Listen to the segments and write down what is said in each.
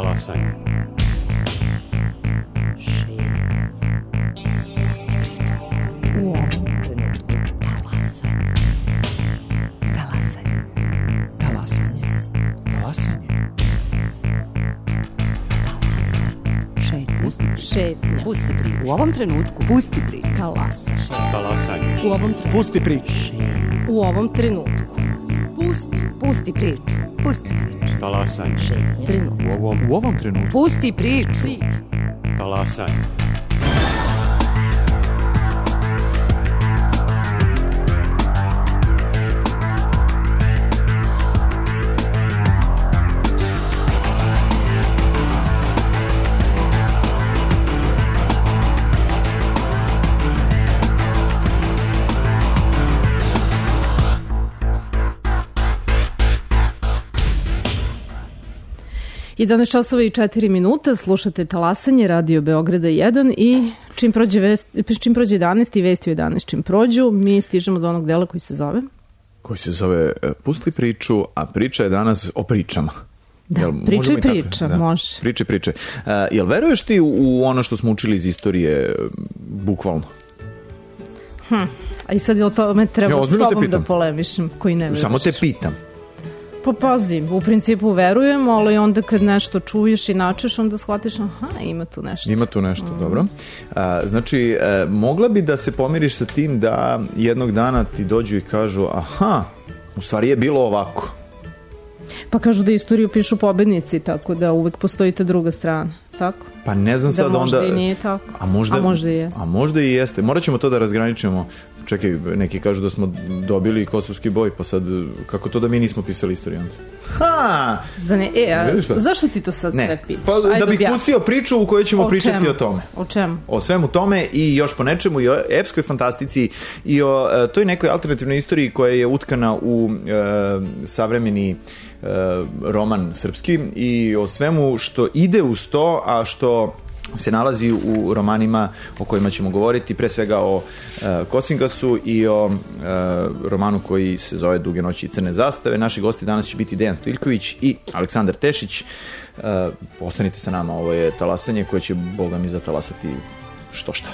Talasanje. U ovom trenutku talasanje. Talasanje. Talasanje. Talasanje. Šetnja. Pusti priču. U ovom trenutku pusti priču. Talasanje. Talasanje. U ovom trenutku. Pusti priču. U ovom trenutku. Pusti priču. Pusti priču. Talasanje. Trenutak. U ovom trenutku. Pusti priču. Talasanje. Jedanaest časova i 4 minuta, slušate Talasanje, Radio Beograda 1 i čim prođe 11 i vesti u 11 čim prođu, mi stižemo do onog dela koji se zove? Koji se zove Pusti priču, a priča je danas o pričama. Da, Jel, priča i priča, tako? Da. može. Priče. Jel veruješ ti u ono što smo učili iz istorije bukvalno? A i sad je o tome treba Ja, s tobom da polemišem, koji ne veruješ. Samo te pitam. Pa pazi, u principu verujem, ali onda kad nešto čuješ i načeš, onda shvatiš, ima tu nešto. Ima tu nešto, dobro. Znači, mogla bi da se pomiriš sa tim da jednog dana ti dođu i kažu, u stvari je bilo ovako. Pa kažu da istoriju pišu pobednici, tako da uvek postoji ta druga strana, tako? Pa ne znam sad onda... Da možda i nije tako, a možda i jeste. A možda i jeste. Morat ćemo to da razgraničimo. Čekaj, neki kažu da smo dobili kosovski boj, pa sad kako to da mi nismo pisali istoriju? Zašto ti to sad sve pitaš? Pa, da bih pustio priču u kojoj ćemo pričati o tome. O čemu? O svemu tome i još po nečemu, i o epskoj fantastici i o toj nekoj alternativnoj istoriji koja je utkana u savremeni roman srpski i o svemu što ide uz to, a što se nalazi u romanima o kojima ćemo govoriti, pre svega o Kosingasu i o romanu koji se zove Duge noći i crne zastave. Naši gosti danas će biti Dejan Stojiljković i Aleksandar Tešić. Ostanite sa nama, ovo je Talasanje koje će, Boga mi, zatalasati što šta.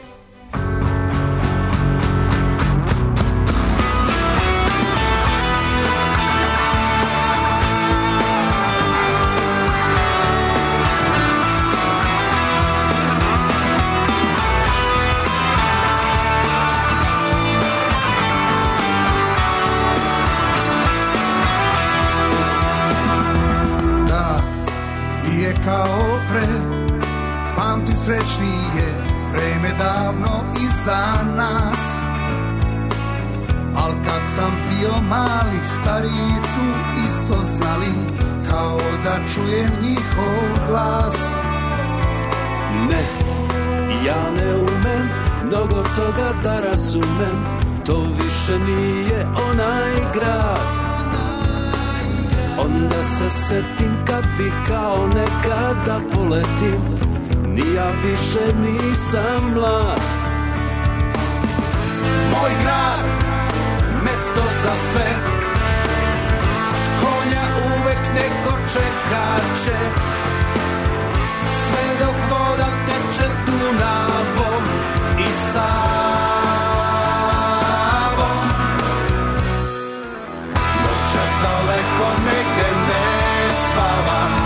Srećnije vreme davno iza nas, al kad sam bio mali, stariji su isto znali, kao da čujem njihov glas. Ne, ja ne umem mnogo toga da razumem, to više nije onaj grad. Onda se setim kad bi kao nekada poletim, ni ja više nisam mlad. Moj grad, mesto za sve, kod konja uvek neko čekaće, sve dok voda teče Dunavom i Savom. Noćas daleko negde ne spavam,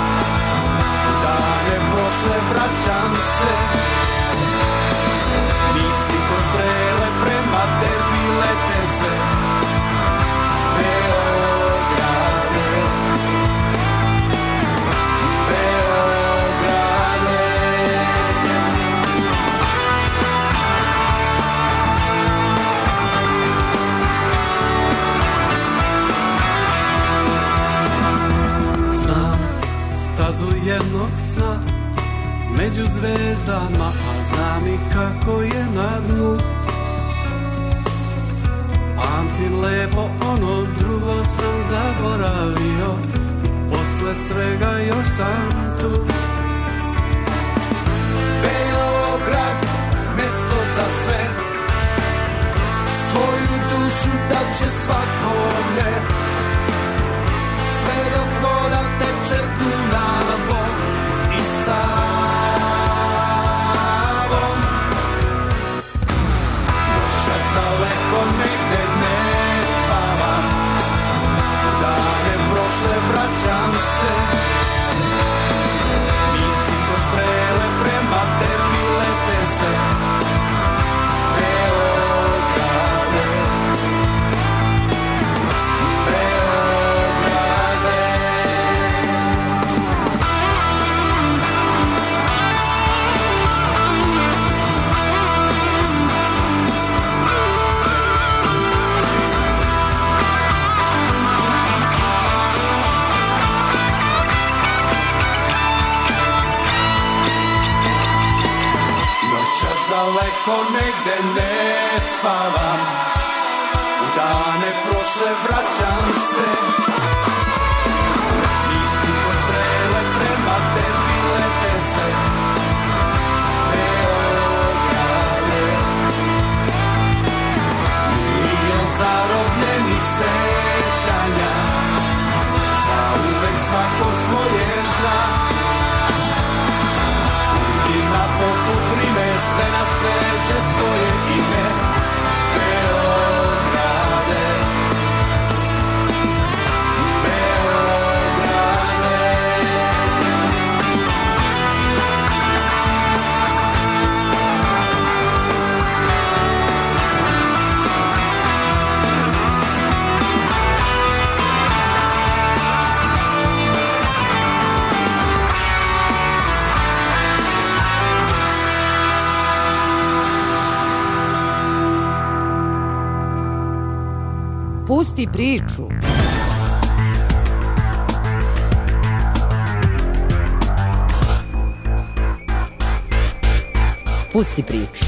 vraćam se, misli ko strele prema tebi lete se. Beograde, Beograde. Znam stazu jednog sna među zvezdama, a znam i kako je na dnu. Pamtim lepo ono drugo sam zaboravio i posle svega još sam tu. Beograd, mesto za sve, svoju dušu daće svakome, sve dok voda teče Dunavom ponegde ne spavam, u dane prošle vraćam se. Misli ko strele prema tebi lete se, Beograde. Milion zarobljenih sećanja, zauvek svako svoje zna. Ima poput rime, sve na sveže tvoje ime, Beograde, Beograde. Pusti priču. Pusti priču.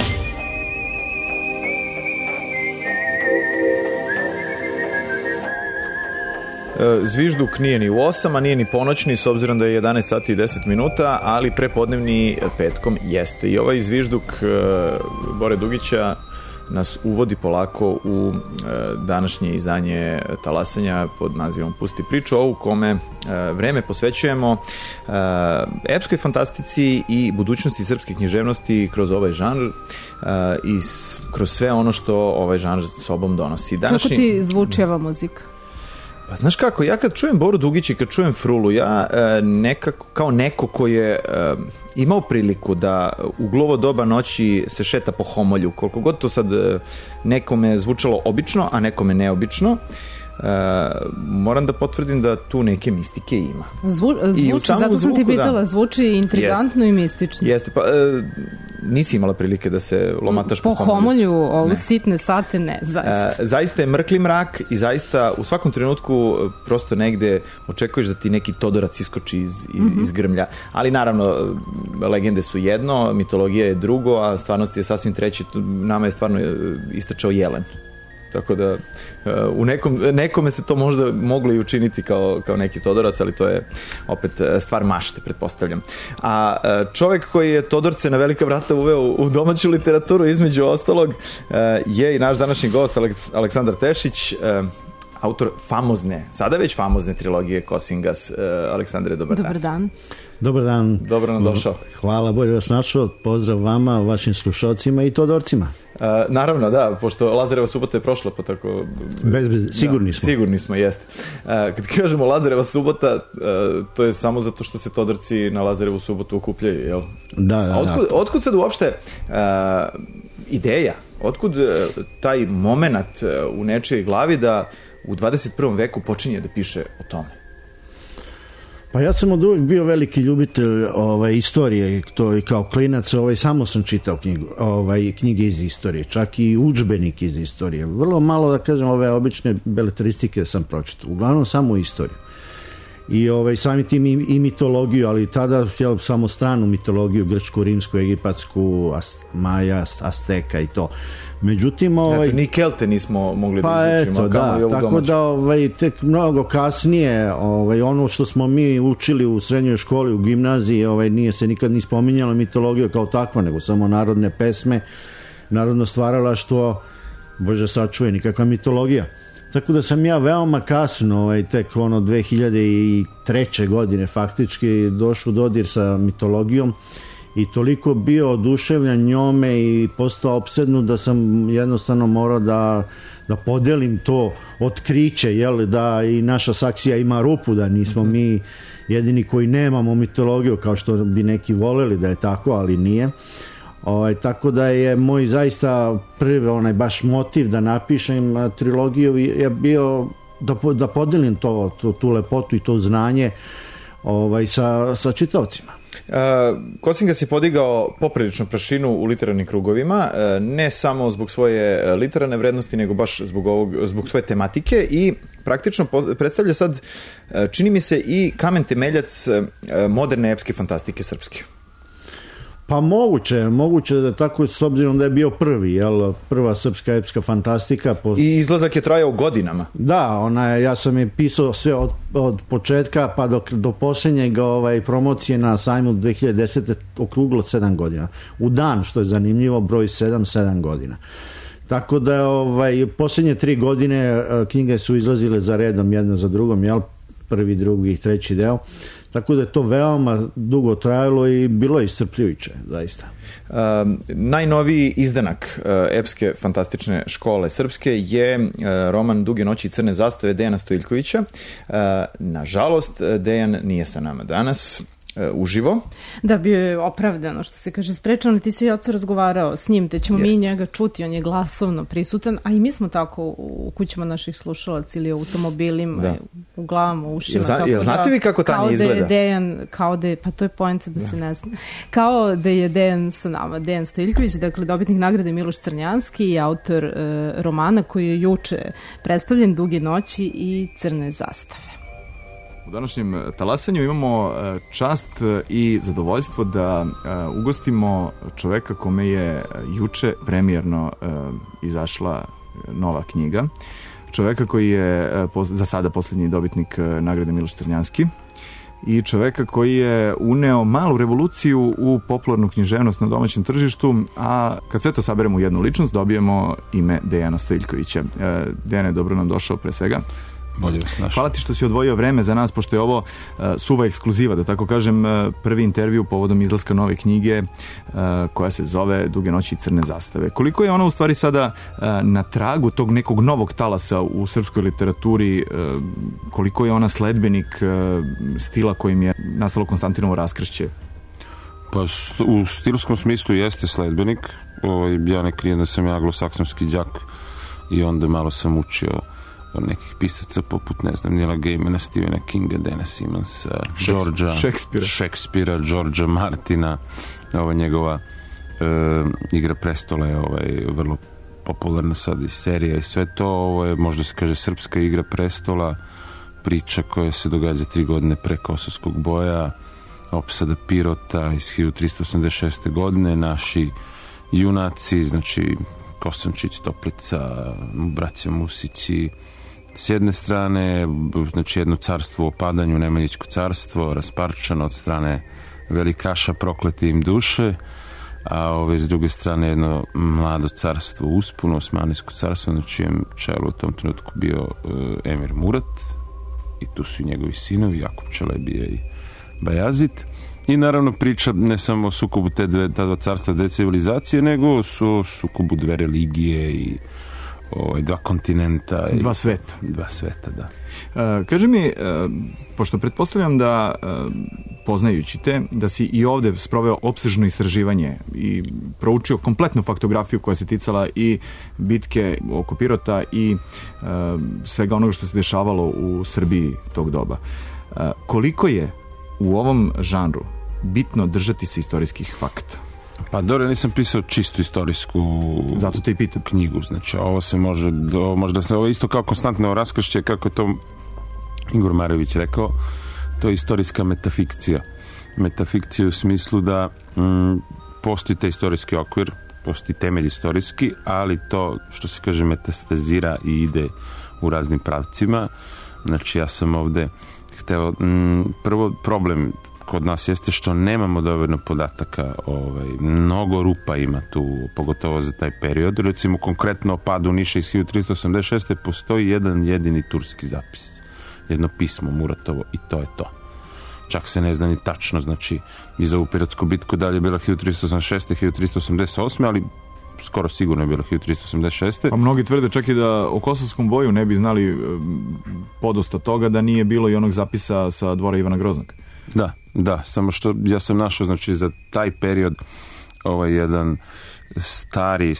Zvižduk nije ni u 8, a nije ni ponoćni, s obzirom da je 11 sati i 10 minuta, ali prepodnevni petkom jeste. I ovaj zvižduk Bore Dugića nas uvodi polako u današnje izdanje Talasanja pod nazivom Pusti priču, u kome vreme posvećujemo epskoj fantastici i budućnosti srpske književnosti kroz ovaj žanr i kroz sve ono što ovaj žanr sobom donosi. Kako ti zvuči ova muzika? Pa znaš kako, ja kad čujem Boru Dugić i kad čujem Frulu, ja nekako, kao neko ko je imao priliku da u glovo doba noći se šeta po Homolju, koliko god to sad nekome zvučalo obično, a nekome neobično, moram da potvrdim da tu neke mistike ima. Zvuči, zato sam ti pitala, zvuči intrigantno i mistično. Jeste, pa nisi imala prilike da se lomataš po Homolju, ovo sitne sate, ne, zaista. Zaista je mrkli mrak i zaista u svakom trenutku prosto negde očekuješ da ti neki Todorac iskoči iz grmlja. Ali naravno, legende su jedno, mitologija je drugo, a stvarnost je sasvim treće. Nama je stvarno istračao jelen. Tako da u nekome se to možda moglo i učiniti kao neki Todorac, ali to je opet stvar mašte, pretpostavljam. A čovjek koji je Todorce na velika vrata uveo u domaću literaturu, između ostalog, je i naš današnji gost Aleksandar Tešić, autor famozne, sada već famozne trilogije Kosingas. Aleksandre, dobar dan. Dobar dan. Dobar dan. Dobro nam došao. Hvala, bolje vas našao. Pozdrav vama, vašim slušalcima i Todorcima. Naravno, da, pošto Lazareva subota je prošla, pa tako... Sigurni smo. Sigurni smo, jeste. Kad kažemo Lazareva subota, to je samo zato što se Todorci na Lazarevu subotu okupljaju, jel? Da. Otkud sad uopšte ideja? Otkud taj moment u nečijoj glavi da u 21. veku počinje da piše o tome? Pa ja sam od uvijek bio veliki ljubitelj istorije, to i kao klinac, samo sam čitao knjige iz istorije, čak i udžbenik iz istorije. Vrlo malo, da kažem, ove obične beletristike sam pročitao, uglavnom samo istoriju. I samim tim i mitologiju, ali tada samo stranu mitologiju, grčku, rimsku, egipatsku, Maja, Azteka i to. Međutim, ni Kelte nismo mogli da izučimo. Tako da tek mnogo kasnije ono što smo mi učili u srednjoj školi, u gimnaziji, nije se nikad ni spominjalo mitologiju kao takva, nego samo narodne pesme, narodno stvaralaštvo, Bože sačuvaj, nikakva mitologija. Tako da sam ja veoma kasno, tek 2003. godine faktički došao u dodir sa mitologijom i toliko bio oduševljen njome i postao opsednut da sam jednostavno morao da podelim to otkriće, da i naša Saksija ima rupu, da nismo mi jedini koji nemamo mitologiju, kao što bi neki voleli da je tako, ali nije. Tako da je moj zaista prvi baš motiv da napišem trilogiju je bio da podelim tu lepotu i to znanje sa čitaocima. Kosingas je podigao poprilično prašinu u literarnim krugovima, ne samo zbog svoje literarne vrednosti, nego baš zbog svoje tematike i praktično predstavlja sad, čini mi se, i kamen temeljac moderne epske fantastike srpske. Pa moguće da tako, s obzirom da je bio prva srpska epska fantastika. I izlazak je trajao godinama. Da, ja sam je pisao sve od početka pa do posljednjeg promocije na sajmu 2010. okruglo 7 godina. U dan, što je zanimljivo, broj 7 godina. Tako da posljednje 3 godine knjige su izlazile za redom, jedna za drugom, prvi, drugi i treći deo. Tako da je to veoma dugo trajalo i bilo je iscrpljujuće, zaista. Najnoviji izdanak epske fantastične škole srpske je roman Duge noći i crne zastave Dejana Stojiljkovića. Nažalost, Dejan nije sa nama danas uživo. Da, bio je opravdano, što se kaže, sprečano. Ti si oco razgovarao s njim, te ćemo mi njega čuti, on je glasovno prisutan, a i mi smo tako u kućama naših slušalaca ili u automobilima, u glavama, u ušima. Znate vi kako Tanja izgleda? Pa to je poenta da se ne zna. Kao da je Dejan sa nama, Dejan Stojiljković, dakle dobitnik nagrade Miloš Crnjanski i autor romana koji je juče predstavljen, Duge noći i crne zastave. U današnjem talasanju imamo čast i zadovoljstvo da ugostimo čoveka kome je juče premijerno izašla nova knjiga. Čoveka koji je za sada posljednji dobitnik nagrade Miloš Crnjanski i čoveka koji je uneo malu revoluciju u popularnu književnost na domaćem tržištu, a kad sve to saberemo u jednu ličnost dobijemo ime Dejana Stojiljkovića. Dejane, dobro nam došao pre svega. Hvala ti što si odvojio vreme za nas, pošto je ovo suva ekskluziva, da tako kažem, prvi intervju povodom izlaska nove knjige koja se zove Duge noći i crne zastave. Koliko je ona u stvari sada na tragu tog nekog novog talasa u srpskoj literaturi, koliko je ona sledbenik stila kojim je nastalo Konstantinovo raskršće? Pa u stilskom smislu jeste sledbenik. Ja ne krijem da sam anglosaksonski đak i onda malo sam učio nekih pisaca poput, ne znam, Neila Gaimana, Stephena Kinga, Dana Simonsa, Šekspira, Georgea Martina. Njegova Igra prestola je vrlo popularna sad i serija i sve to. Ovo je, možda se kaže, srpska Igra prestola, priča koja se događa 3 godine pre Kosovskog boja, opsada Pirota iz 1386. godine. Naši junaci, znači Kosančić, Toplica, braća Musići, s jedne strane, znači jedno carstvo u opadanju, Nemanjićko carstvo, rasparčano od strane velikaša, prokleti im duše, a s druge strane jedno mlado carstvo u usponu, Osmanijsko carstvo, na čijem čelu u tom trenutku bio emir Murat, i tu su i njegovi sinovi, Jakub Čelebija i Bajazid. I naravno priča ne samo o sukobu ta dva carstva, dve civilizacije, nego o sukobu dve religije i dva kontinenta. Dva sveta. Dva sveta, da. Kaži mi, pošto pretpostavljam da, poznajući te, da si i ovde sproveo opsežno istraživanje i proučio kompletnu faktografiju koja se ticala i bitke oko Pirota i svega onoga što se dešavalo u Srbiji tog doba. Koliko je u ovom žanru bitno držati se istorijskih fakta? Pa dobro, ja nisam pisao čistu istorijsku zato te i pitam knjigu, znači ovo se ovo je isto kao konstantno raskršće, kako je to Igor Marević rekao, to je istorijska metafikcija. Metafikcija u smislu da postoji taj istorijski okvir, postoji temelj istorijski, ali to, što se kaže, metastazira i ide u raznim pravcima. Znači ja sam ovde hteo, prvo problem kod nas jeste što nemamo dovoljno podataka, mnogo rupa ima tu, pogotovo za taj period. Recimo konkretno o padu Niša iz 1386. postoji jedan jedini turski zapis, jedno pismo Muratovo, i to je to. Čak se ne zna ni tačno, znači i za ovu Pirotsku bitku dalje je bila 1386. 1388. ali skoro sigurno je bila 1386. A mnogi tvrde čak i da o Kosovskom boju ne bi znali podosta toga da nije bilo i onog zapisa sa dvora Ivana Groznog. Da, samo što ja sam našao, znači, za taj period jedan stari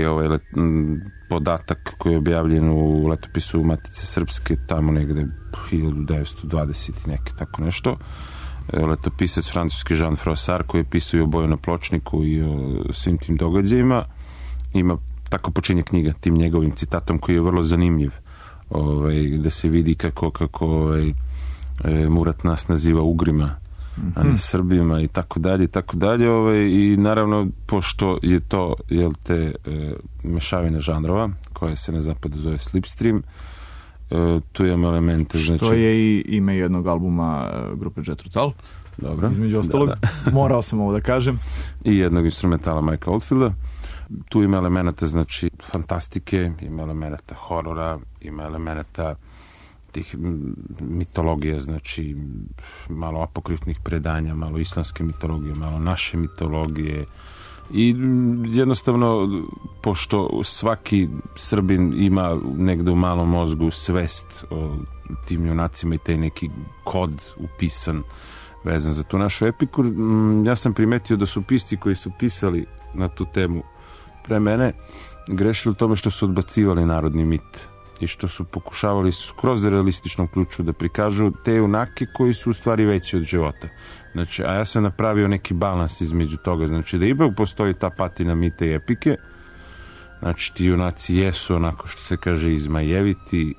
podatak koji je objavljen u letopisu Matice Srpske tamo negde 1920 i neke tako nešto. Letopisac francuski Jean Froissart, koji je pisao i o boju na Pločniku i o svim tim događajima, ima, tako počinje knjiga tim njegovim citatom koji je vrlo zanimljiv, da se vidi kako Murat nas naziva Ugrima a ne Srbima i tako dalje i tako dalje. I naravno, pošto je to mešavina žanrova, koje se na zapadu zove slipstream, tu imamo elemente. Što je i ime jednog albuma grupe Jethro Tull. Dobro. Između ostalog, morao sam ovo da kažem. I jednog instrumentala Mike'a Oldfielda. Tu ima elemenata, znači, fantastike, ima elemenata horora, ima elemenata tih mitologija, znači malo apokrifnih predanja, malo islamske mitologije, malo naše mitologije. I jednostavno, pošto svaki Srbin ima negde u malom mozgu svest o tim junacima i taj neki kod upisan vezan za tu našu epiku, ja sam primetio da su pisci koji su pisali na tu temu pre mene grešili u tome što su odbacivali narodni mit i što su pokušavali skroz realističnom ključu da prikažu te junake koji su u stvari veći od života. Znači, a ja sam napravio neki balans između toga, znači da ipak postoji ta patina mite i epike, znači ti junaci jesu onako što se kaže izmajeviti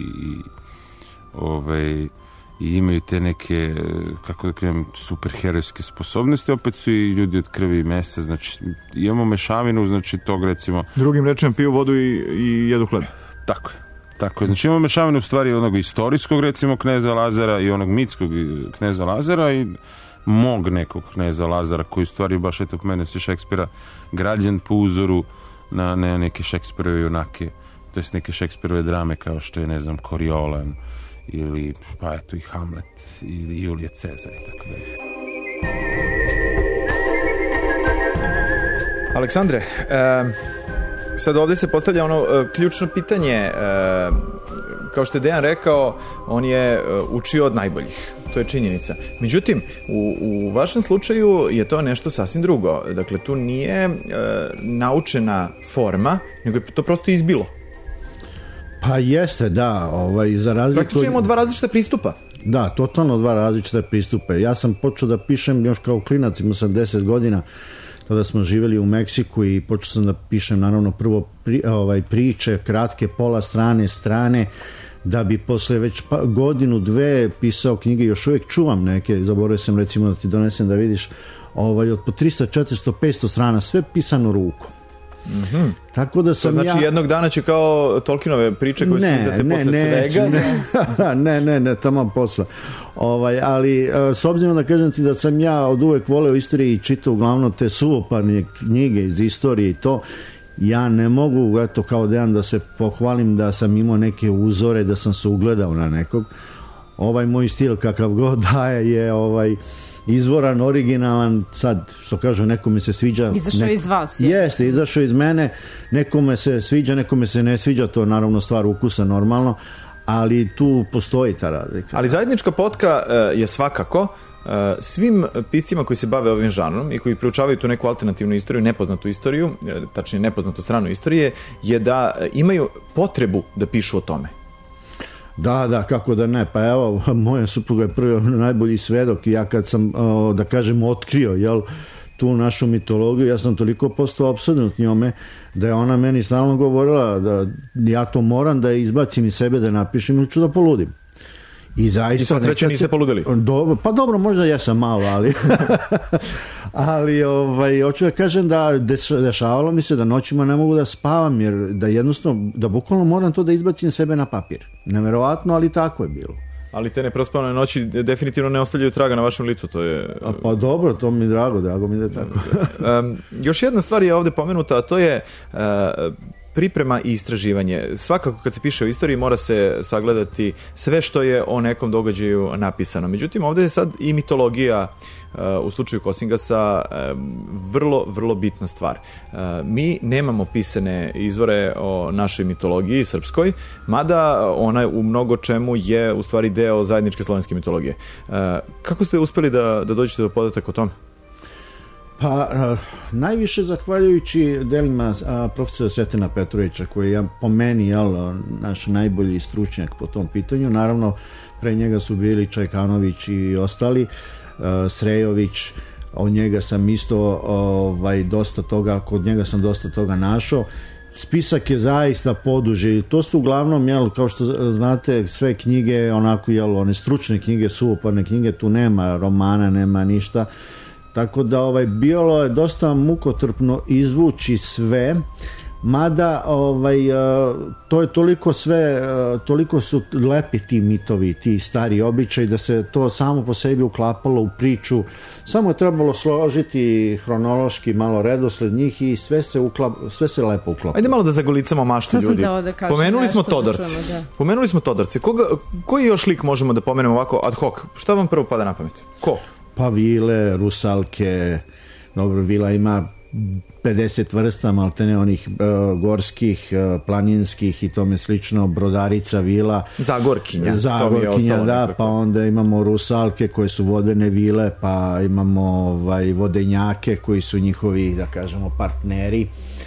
i imaju te neke, kako da kažem, superherojske sposobnosti, opet su i ljudi od krvi i mesa, znači imamo mešavinu, znači tog recimo... Drugim rečem piju vodu i jedu hleb. Tako je, znači imamo mešavinu u stvari onog istorijskog recimo kneza Lazara i onog mitskog kneza Lazara i mog nekog kneza Lazara koji u stvari baš eto mene se Šekspira građen po uzoru na neke Šekspirove junake, to jest neke Šekspirove drame kao što je, ne znam, Coriolan ili pa eto i Hamlet ili Julije Cezar i tako dalje. Aleksandre, sad ovdje se postavlja ono ključno pitanje, kao što je Dejan rekao, on je učio od najboljih, to je činjenica. Međutim, u vašem slučaju je to nešto sasvim drugo, dakle tu nije naučena forma, nego je to prosto izbilo. Pa jeste, da. Za razliku... Praktično imamo dva različita pristupa. Da, totalno dva različita pristupa. Ja sam počeo da pišem još kao klinac, imao sam 10 godina, tada smo živjeli u Meksiku i počeo sam da pišem naravno prvo priče, kratke, pola strane, da bi posle već godinu, dve pisao knjige, još uvijek čuvam neke, zaboravio sam recimo da ti donesem da vidiš, od po 300, 400, 500 strana, sve pisano rukom. Mm-hmm. Tako da sam to znači jednog dana će kao Tolkienove priče koje su izdate posle svega? Ne, tamo posla. Ali s obzirom da kažem ti da sam ja od uvek voleo istorije i čitao uglavnom te suvoparne knjige iz istorije i to, ja ne mogu, eto kao Dejan, da se pohvalim da sam imao neke uzore, da sam se ugledao na nekog. Moj stil kakav god daje je izvoran, originalan, sad što kažu nekome se sviđa. Izašao iz vas. Jeste, izašao iz mene, nekome se sviđa, nekome se ne sviđa, to je naravno stvar ukusa normalno, ali tu postoji ta razlika. Ali zajednička potka je svakako svim piscima koji se bave ovim žanrom i koji proučavaju tu neku alternativnu istoriju, nepoznatu istoriju, tačnije nepoznatu stranu istorije, je da imaju potrebu da pišu o tome. Da, kako da ne, pa evo, moja supruga je prvi najbolji svedok i ja kad sam, da kažem, otkrio, tu našu mitologiju, ja sam toliko postao opsednut njome, da je ona meni stalno govorila da ja to moram da izbacim iz sebe, da napišem ili ću da poludim. I zaista... I sad sreće niste poludili? Pa dobro, možda ja sam malo, ali hoću da kažem da dešavalo mi se da noćima ne mogu da spavam, jer da jednostavno, da bukvalno moram to da izbacim sebe na papir. Neverovatno, ali tako je bilo. Ali te neprospavane noći definitivno ne ostavljaju traga na vašem licu, to je... Pa dobro, to mi je drago mi da je tako. Još jedna stvar je ovdje pomenuta, a to je priprema i istraživanje. Svakako kad se piše o istoriji mora se sagledati sve što je o nekom događaju napisano. Međutim, ovdje je sad i mitologija u slučaju Kosingasa vrlo, vrlo bitna stvar. Mi nemamo pisane izvore o našoj mitologiji srpskoj, mada ona u mnogo čemu je u stvari deo zajedničke slovenske mitologije. Kako ste uspeli da dođete do podataka o tome? Pa, najviše zahvaljujući delima profesora Sretena Petrovića, koji je po meni naš najbolji stručnjak po tom pitanju. Naravno, pre njega su bili Čajkanović i ostali, Srejović, od njega sam isto dosta toga, kod njega sam dosta toga našao. spisak je zaista poduži. To su uglavnom, jel, kao što znate, sve knjige, onako, jel, one stručne knjige, suvoparne knjige, tu nema romana, nema ništa. Tako da bilo je dosta mukotrpno izvući sve, mada to je toliko sve, toliko su lepi ti mitovi, ti stari običaji, da se to samo po sebi uklapalo u priču. Samo je trebalo složiti hronološki malo redosled njih i sve se lepo uklapalo. Ajde malo da zagolicamo maštu ljudi. Pomenuli smo Todorce. Koji još lik možemo da pomenemo ovako ad hoc? Šta vam prvo pada na pamet? Ko? Pa vile, rusalke, dobro, vila ima 50 vrsta, maltene onih gorskih, planinskih i tome slično, brodarica, vila. Zagorkinja, da, pa onda imamo rusalke koje su vodene vile, pa imamo vodenjake koji su njihovi, da kažemo, partneri.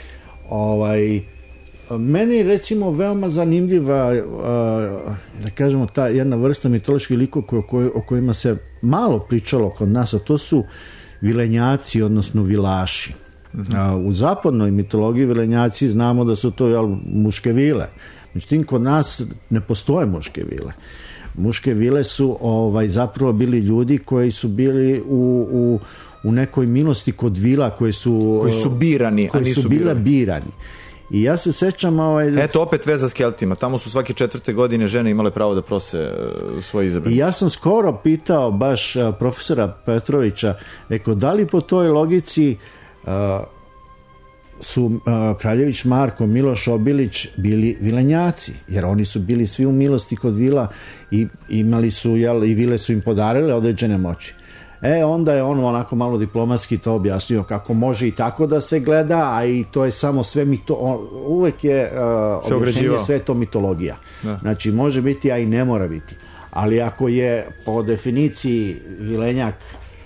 Meni recimo veoma zanimljiva, da kažemo, ta jedna vrsta mitoloških likova o kojima se malo pričalo kod nas, a to su vilenjaci, odnosno vilaši. U zapadnoj mitologiji vilenjaci znamo da su to muške vile. Međutim, kod nas ne postoje muške vile. Muške vile su zapravo bili ljudi koji su bili u nekoj milosti kod vila koji su birani, koji su bile birani. I ja se sećam... Eto, opet veza s Keltima. Tamo su svake 4. godine žene imale pravo da prose svoje izabrane. I ja sam skoro pitao baš profesora Petrovića, rekao, da li po toj logici su Kraljević Marko, Miloš Obilić bili vilenjaci, jer oni su bili svi u milosti kod vila i imali su, i vile su im podarile određene moći. Onda je on onako malo diplomatski to objasnio kako može i tako da se gleda, a i to je samo sve uvek je objašnjenje sve to mitologija. Da. Znači može biti, a i ne mora biti. Ali ako je po definiciji vilenjak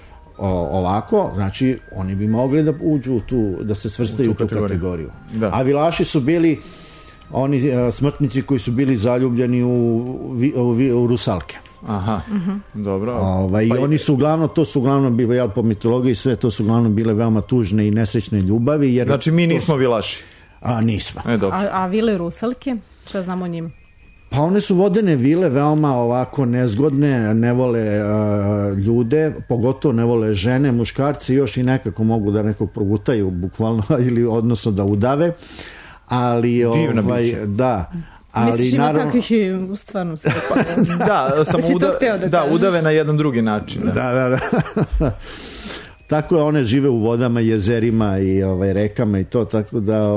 ovako, znači oni bi mogli da uđu da se svrstaju u tu kategoriju. Da. A vilaši su bili oni smrtnici koji su bili zaljubljeni u rusalke. Aha, dobro. I oni su uglavnom, to su uglavnom bile, po mitologiji sve, to su uglavnom bile veoma tužne i nesrećne ljubavi. Jer znači mi nismo vilaši? Nismo. A vile rusalke, šta znamo o njima? Pa one su vodene vile, veoma ovako nezgodne, ne vole ljude, pogotovo ne vole žene, muškarci još i nekako mogu da nekog progutaju bukvalno ili odnosno da udave, ali da. Misliš ima takvih u stvarnosti? Da, samo udave na jedan drugi način. Da. Tako je, one žive u vodama, jezerima i rekama i to, tako da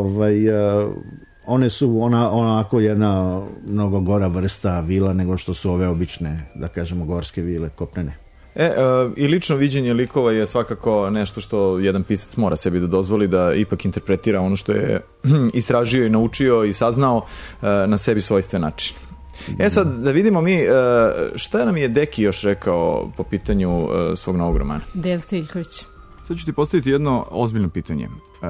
one su onako jedna mnogo gora vrsta vila nego što su ove obične, da kažemo, gorske vile, kopnene. I lično viđenje likova je svakako nešto što jedan pisac mora sebi da dozvoli, da ipak interpretira ono što je istražio i naučio i saznao na sebi svojstven način. Sad da vidimo mi šta nam je Deki još rekao po pitanju svog novog romana. Dejan Stojiljković. Sad ću ti postaviti jedno ozbiljno pitanje.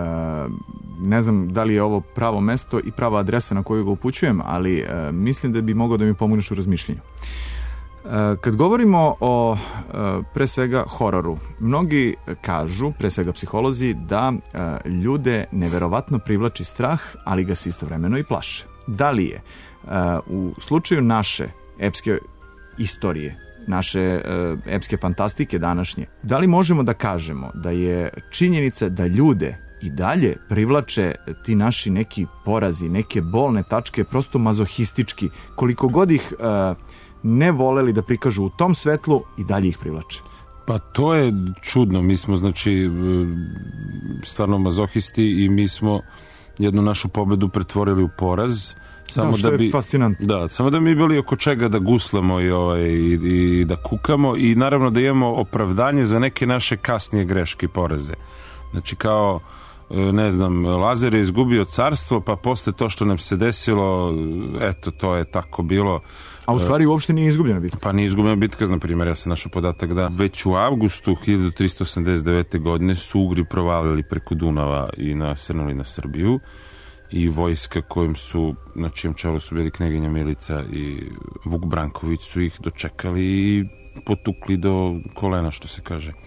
Ne znam da li je ovo pravo mesto i prava adresa na koju ga upućujem, ali mislim da bi mogao da mi pomogneš u razmišljanju. Kad govorimo o pre svega hororu, mnogi kažu, pre svega psiholozi, da ljude neverovatno privlači strah, ali ga se istovremeno i plaše. Da li je u slučaju naše epske istorije, naše epske fantastike današnje, da li možemo da kažemo da je činjenica da ljude i dalje privlače ti naši neki porazi, neke bolne tačke, prosto mazohistički, koliko god ih ne voleli da prikažu u tom svetlu, i dalje ih privlače? Pa to je čudno, mi smo znači stvarno mazohisti i mi smo jednu našu pobedu pretvorili u poraz. Samo što je fascinantno. Da, samo da mi bili oko čega da guslamo i da kukamo i naravno da imamo opravdanje za neke naše kasnije greške i poraze. Znači kao, ne znam, Lazar je izgubio carstvo, pa posle to što nam se desilo, eto, to je tako bilo. A u stvari uopšte nije izgubljena bitka. Pa nije izgubljena bitka, na primjer, ja sam našao podatak da već u avgustu 1389. godine su Ugri provalili preko Dunava i nasrnuli na Srbiju i vojska kojim su, na čijem čelu su bili Kneginja Milica i Vuk Branković, su ih dočekali i potukli do kolena, što se kaže.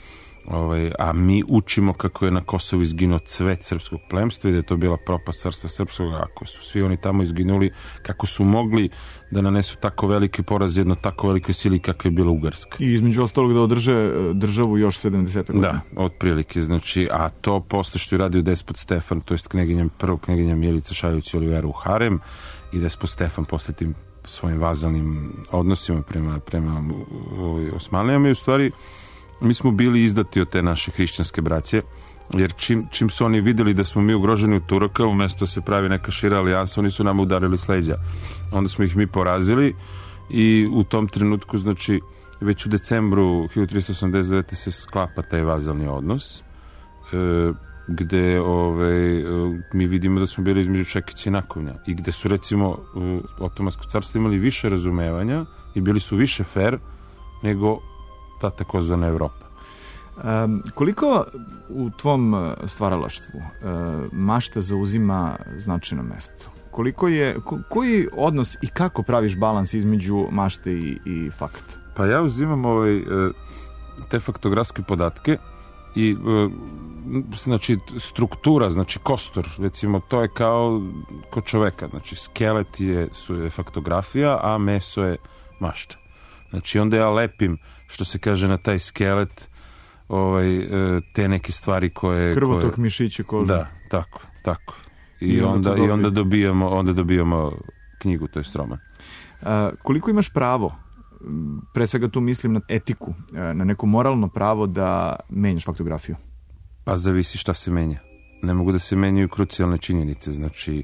A mi učimo kako je na Kosovu izginuo cvet srpskog plemstva i da je to bila propast carstva srpskog, ako su svi oni tamo izginuli, kako su mogli da nanesu tako veliki poraz jedno tako velikoj sili kakva je bila Ugarska. I između ostalog da održe državu još 70. godina. Da, otprilike, znači, a to posle što je radio despot Stefan, to jest prvo knjeginja Milica Šajović Olivera u harem i despot Stefan posle tim svojim vazalnim odnosima prema Osmanlijama i u stvari mi smo bili izdati od te naše hrišćanske braće, jer čim su oni vidjeli da smo mi ugroženi od Turaka, umesto se pravi neka šira alijansa, oni su nama udarili s leđa. Onda smo ih mi porazili i u tom trenutku, znači, već u decembru 1389. se sklapa taj vazalni odnos, gde mi vidimo da smo bili između čekića i nakovnja i gde su, recimo, Otomansko carstvo imali više razumevanja i bili su više fair nego ta takozvana Evropa. Koliko u tvom stvaralaštvu mašta zauzima značajno mesto? Koji odnos i kako praviš balans između mašte i fakta? Pa ja uzimam te faktografske podatke i znači struktura, znači kostur, recimo to je kao kod čoveka, znači skelet je faktografija, a meso je mašta. Znači onda ja lepim, što se kaže, na taj skelet te neke stvari koje... Krvotok, mišiće, koža. Da, tako. I onda dobijamo knjigu, to je roman. Koliko imaš pravo, pre svega tu mislim na etiku, na neko moralno pravo da menjaš faktografiju? Pa zavisi šta se menja. Ne mogu da se menjaju krucijalne činjenice, znači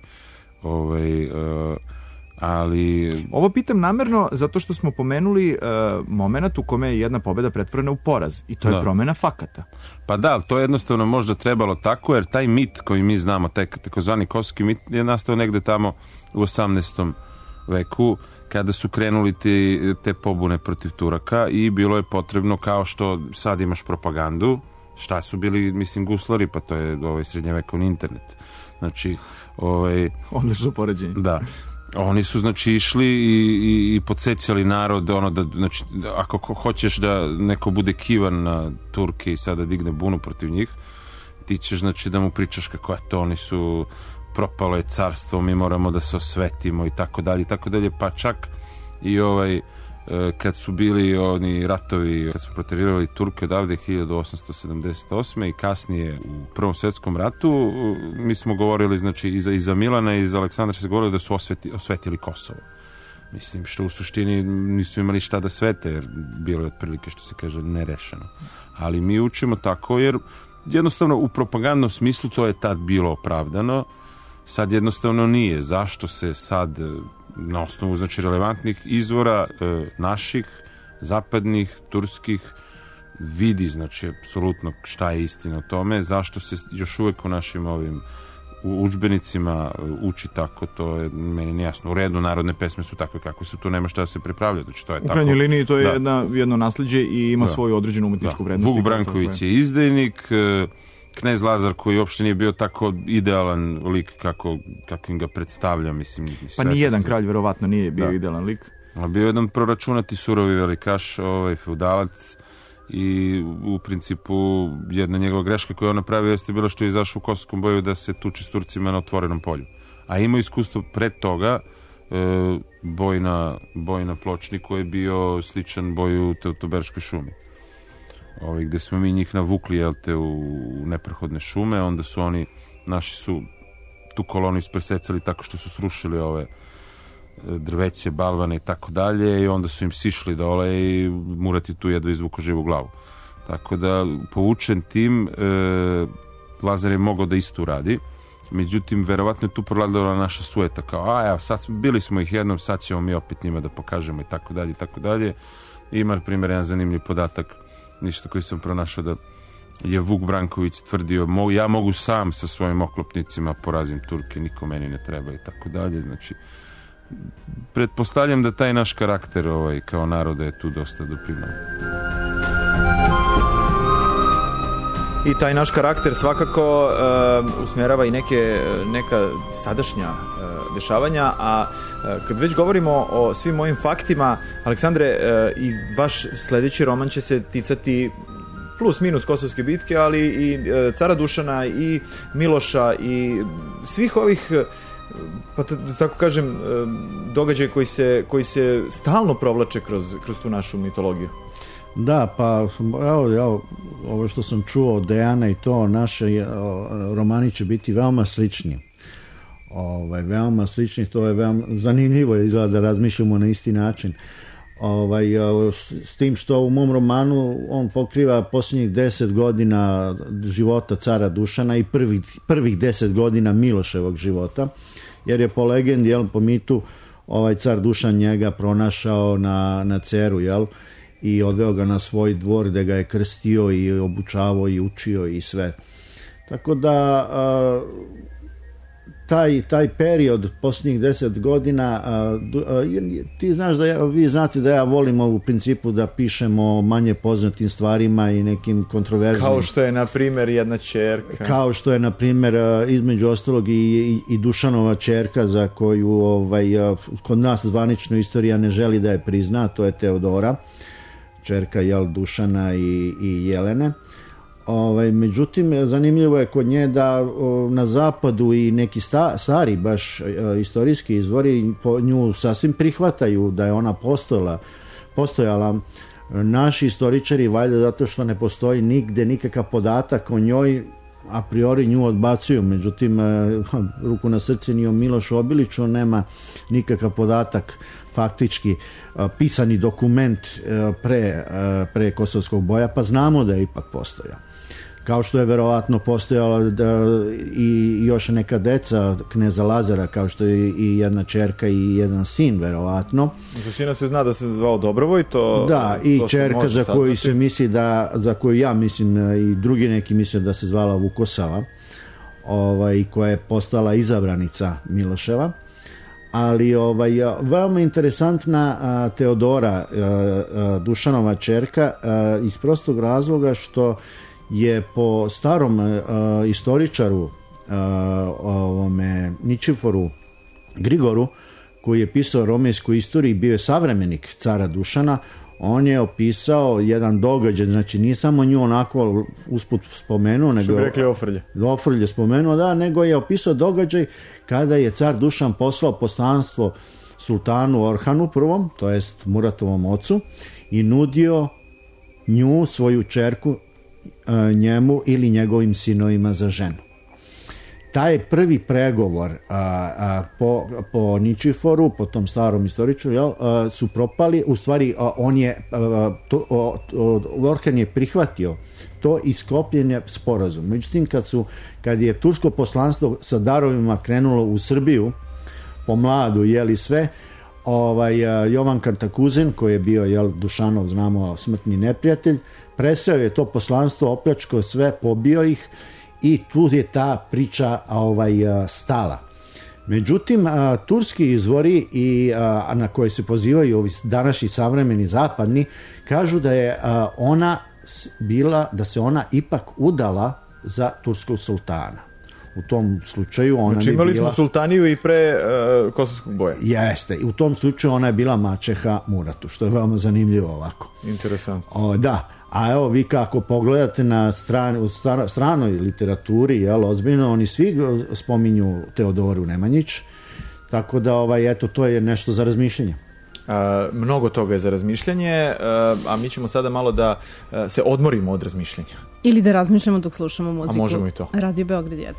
ali... Ovo pitam namerno zato što smo pomenuli moment u kome je jedna pobeda pretvorena u poraz i to je promena fakata. Pa da, ali to je jednostavno možda trebalo tako, jer taj mit koji mi znamo, taj takozvani kosovski mit je nastao negde tamo u 18. veku, kada su krenuli te pobune protiv Turaka i bilo je potrebno, kao što sad imaš propagandu, šta su bili, mislim, guslari, pa to je srednjevekovni internet. Znači, odlično poređenje. Da. Oni su, znači, išli i podsjećali narod, znači, ako hoćeš da neko bude kivan na Turke i sada digne bunu protiv njih, ti ćeš, znači, da mu pričaš kako to oni su, propalo je carstvo, mi moramo da se osvetimo i tako dalje, pa čak i kad su bili oni ratovi, kad su proterirali Turke odavde 1878. i kasnije u Prvom svjetskom ratu, mi smo govorili, znači, i za Milana i za Aleksandra se govorili da su osvetili Kosovo. Mislim, što u suštini nisu imali šta da svete, jer bilo je otprilike, što se kaže, nerešeno. Ali mi učimo tako, jer jednostavno u propagandnom smislu to je tad bilo opravdano, sad jednostavno nije. Zašto se sad na osnovu, znači, relevantnih izvora naših, zapadnih, turskih, vidi, znači, apsolutno šta je istina o tome, zašto se još uvek u našim ovim udžbenicima uči tako, to je meni nejasno. U redu, narodne pesme su takve kakve su, tu nema šta da se prepravlja, znači to je tako. U krajnjoj liniji to je jedno nasleđe i ima svoju određenu umetničku vrednost. Vuk Branković je izdajnik, Knez Lazar, koji uopšte nije bio tako idealan lik kako im ga predstavlja, mislim. Pa nijedan kralj verovatno nije bio idealan lik. Bio jedan proračunati surovi velikaš, feudalac, i u principu jedna njegova greška koju on napravio jeste bila što je izašao u kosovskom boju da se tuči s Turcima na otvorenom polju. A imao iskustvo pred toga, boj na Pločniku je bio sličan boju u Teutoberškoj šumi. Gde smo mi njih navukli, u neprehodne šume, onda su naši su tu kolonu ispresecali tako što su srušili ove drveće, balvane i tako dalje, i onda su im sišli dole i Murat je tu jedva izvuko živu glavu. Tako da, poučen tim, Lazar je mogao da isto uradi, međutim, verovatno je tu prevladala naša sueta, kao, sad bili smo ih jednom, sad ćemo mi opet njima da pokažemo i tako dalje, i tako dalje. Ima, na primjer, jedan zanimljiv podatak, ništa koji sam pronašao, da je Vuk Branković tvrdio, ja mogu sam sa svojim oklopnicima porazim Turke, niko meni ne treba i tako dalje. Znači, pretpostavljam da taj naš karakter kao naroda je tu dosta doprinao. I taj naš karakter svakako usmjerava i neka sadašnja dešavanja, a kad već govorimo o svim mojim faktima, Aleksandre, i vaš sledeći roman će se ticati plus minus Kosovske bitke, ali i cara Dušana i Miloša i svih ovih, pa tako kažem, događaje koji se stalno provlače kroz tu našu mitologiju. Da, pa evo, ovo što sam čuo od Dejana i to, naše romani će biti veoma slični. Veoma slični, to je veoma zanimljivo, izgleda da razmišljamo na isti način. S tim što u mom romanu on pokriva posljednjih 10 godina života cara Dušana i prvih 10 godina Miloševog života, jer je po legendi, po mitu, car Dušan njega pronašao na Ceru, i odveo ga na svoj dvor gde ga je krstio i obučavao i učio i sve. Tako da taj period posljednjih 10 godina, ti znaš vi znate da ja volim u principu da pišemo o manje poznatim stvarima i nekim kontroverznim. Kao što je, na primjer, jedna ćerka. Kao što je, na primjer, između ostalog i Dušanova ćerka, za koju kod nas zvanično istorija ne želi da je prizna, to je Teodora, ćerka Dušana i Jelene. Međutim, zanimljivo je kod nje da na zapadu i neki stari baš istorijski izvori po nju sasvim prihvataju da je ona postojala. Naši istoričari, valjda zato što ne postoji nigde nikakav podatak o njoj, a priori nju odbacuju. Međutim, ruku na srce, ni o Milošu Obiliću nema nikakav podatak, faktički pisani dokument pre Kosovskog boja, pa znamo da je ipak postojao. Kao što je verovatno postojala i još neka deca kneza Lazara, kao što je i jedna ćerka i jedan sin, verovatno. Za sina se zna da se zvao Dobrovoj, to... Da, i ćerka za koju se misli za koju ja mislim i drugi neki misle da se zvala Vukosava, i koja je postala izabranica Miloševa. Ali veoma interesantna Teodora, Dušanova ćerka, iz prostog razloga što je po starom istoričaru Ničiforu Grigoru, koji je pisao romejsku istoriju i bio je savremenik cara Dušana, on je opisao jedan događaj, znači nije samo nju onako usput spomenuo, nego bi rekli Ofrlje spomenuo, da, nego je opisao događaj kada je car Dušan poslao poslanstvo sultanu Orhanu prvom, to jest Muratovom ocu, i nudio nju, svoju ćerku, njemu ili njegovim sinovima za ženu. Taj prvi pregovor po Ničiforu, po tom starom istoričaru, su propali. U stvari, Orhan je prihvatio to i sklopljen je sporazum. Međutim, kad je tursko poslanstvo sa darovima krenulo u Srbiju, po mladu, sve, Jovan Kantakuzin, koji je bio Dušanov, znamo, smrtni neprijatelj, presreo je to poslanstvo, opljačkao sve, pobio ih, i tu je ta priča stala. Međutim, turski izvori na koje se pozivaju ovi današnji savremeni zapadni, kažu da je da se ona ipak udala za turskog sultana. U tom slučaju ona znači, imali smo sultaniju i pre Kosovskog boja. Jeste, i u tom slučaju ona je bila maćeha Muratu, što je veoma zanimljivo ovako. Interesantno. Da. A evo, vi kako pogledate u stranoj literaturi, ozbiljno, oni svi spominju Teodoru Nemanjić, tako da, to je nešto za razmišljanje. Mnogo toga je za razmišljanje, a mi ćemo sada malo da se odmorimo od razmišljanja. Ili da razmišljamo dok slušamo muziku. A možemo i to. Radio Beograd 1.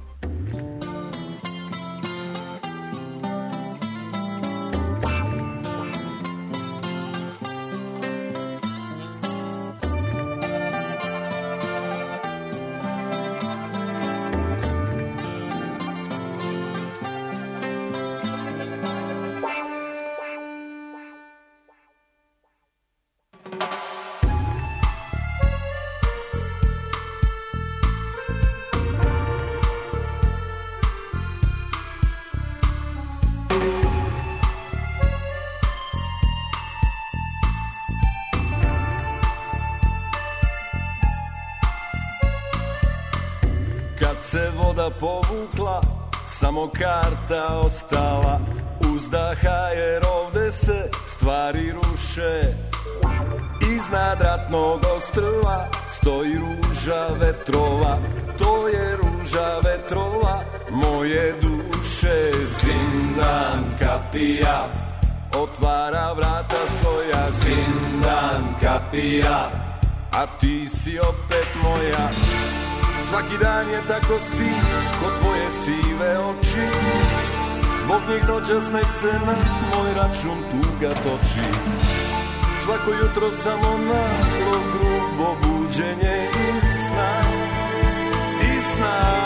Se voda povukla, samo karta ostala, uzdaha jer ovde se stvari ruše. Iznad ratnog ostrva stoji ruža vetrova, to je ruža vetrova moje duše. Zindan kapija otvara vrata svoja, zindan kapija, a ti si opet moja. Svaki dan je tako si, ko tvoje sive oči, zbog njih noćas nek se na moj račun tuga toči. Svako jutro samo malo grubo buđenje iz sna, iz sna.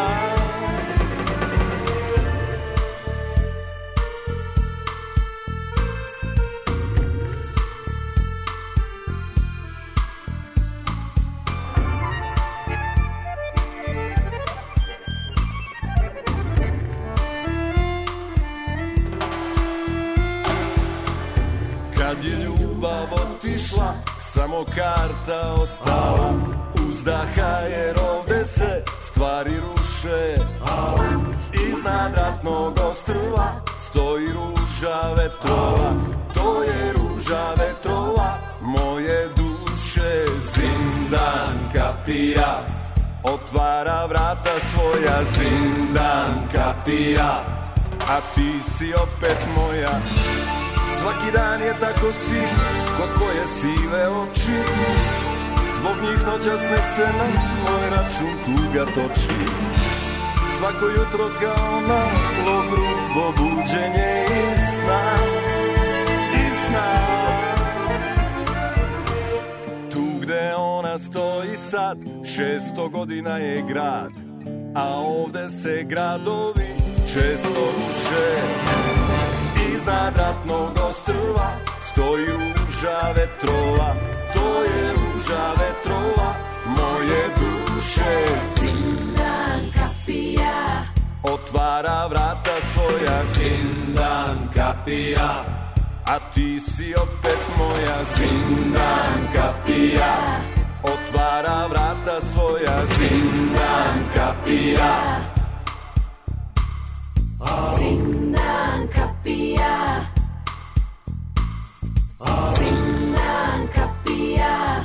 Kad je ljubav otišla, samo karta ostala, uzdaha jer ovde se stvari ruše. Iznad ratnog ostrva stoji ruža vetrova, to je ruža vetrova moje duše. Zindan kapija otvara vrata svoja, zindan kapija, a ti si opet moja. Svaki dan je tako si, ko tvoje sive oči, zbog njih noćas nek se na moj račun tuga toči. Svako jutro kao malo grubo buđenje iz sna, iz sna. Tu gde ona stoji sad, 600 godina je grad, a ovde se gradovi često ruše. Iznad ratnog ostrva stoji ruža vetrova, to je ruža vetrova moje duše. Zindan kapija otvara vrata svoja, zindan kapija, a ti si opet moja. Zindan kapija otvara vrata svoja, zindan kapija. Zindan kapija, zindan kapija.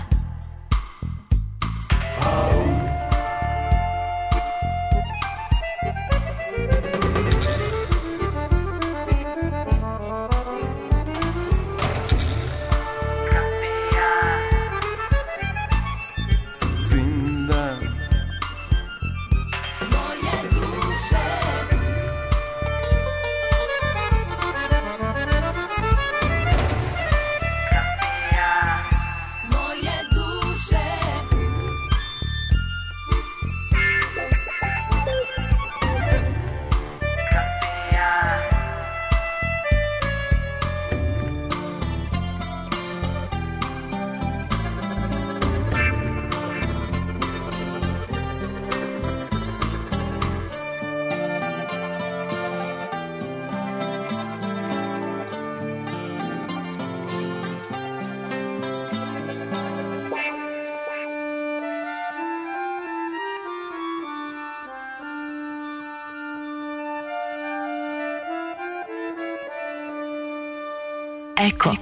Eko.